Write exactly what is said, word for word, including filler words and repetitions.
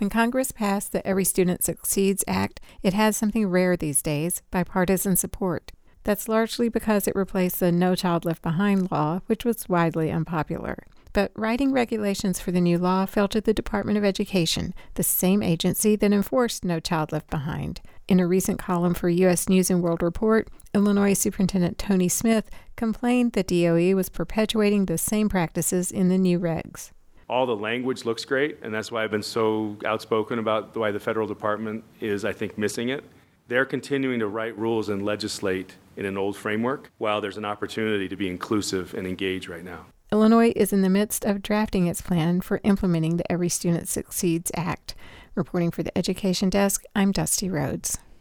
When Congress passed the Every Student Succeeds Act, it had something rare these days, bipartisan support. That's largely because it replaced the No Child Left Behind law, which was widely unpopular. But writing regulations for the new law fell to the Department of Education, the same agency that enforced No Child Left Behind. In a recent column for U S News and World Report, Illinois Superintendent Tony Smith complained that D O E was perpetuating the same practices in the new regs. All the language looks great, and that's why I've been so outspoken about the way the federal department is, I think, missing it. They're continuing to write rules and legislate in an old framework, while there's an opportunity to be inclusive and engage right now. Illinois is in the midst of drafting its plan for implementing the Every Student Succeeds Act. Reporting for the Education Desk, I'm Dusty Rhodes.